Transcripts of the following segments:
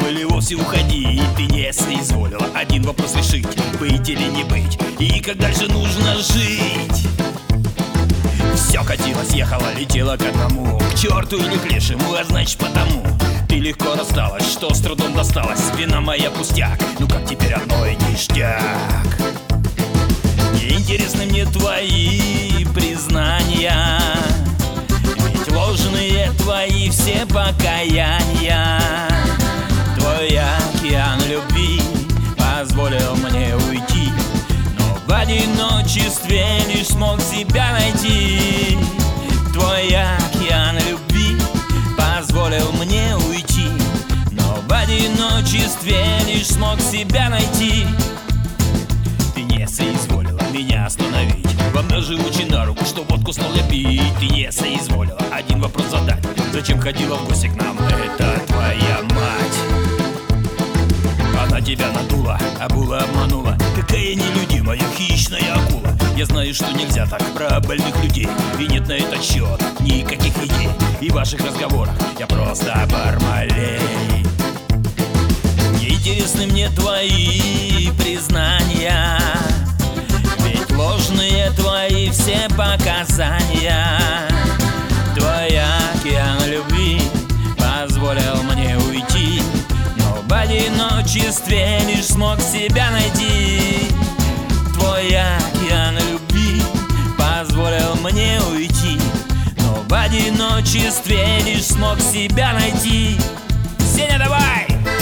или вовсе уходить. Ты не соизволила один вопрос решить: быть или не быть, и как дальше нужно жить. Все катилось, ехала, летела к одному, к черту или к лешему, а значит потому ты легко рассталась, что с трудом досталась. Вина моя пустяк, ну как теперь одной ништяк. Неинтересны мне твои признания, ведь ложные твои все покаяния. Твой океан любви позволил мне уйти, но в одиночестве лишь смог себя найти. Твой океан любви позволил мне уйти, но в одиночестве лишь смог себя найти. Ты не соизволила меня остановить, вам даже очень на руку, что водку стал я пить. Ты не соизволила один вопрос задать: зачем ходила в гости к нам эта твоя мать? Она тебя надула, обула, обманула. Какая нелюдимая хищная акула. Я знаю, что нельзя так про больных людей, и нет на этот счет никаких идей. И в ваших разговорах я просто бармалей. Неинтересны мне твои признания, ведь ложные твои все показания. Твой океан любви позволил мне уйти, но в одиночестве лишь смог себя найти. Твой океан любви позволил мне уйти, но в одиночестве лишь смог себя найти. Сеня, давай!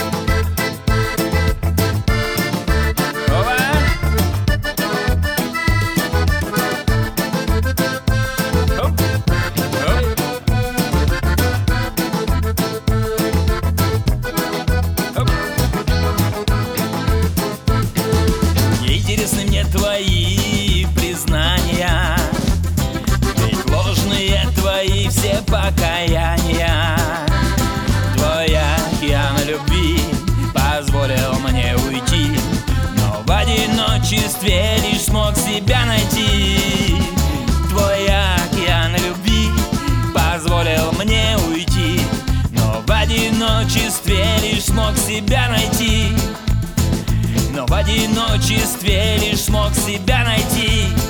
Неинтересны мне твои признания, ведь ложные твои все покаяния. Твой океан любви позволил мне уйти, но в одиночестве лишь смог себя найти. Твой океан любви позволил мне уйти, но в одиночестве лишь смог себя найти. Но в одиночестве лишь смог себя найти.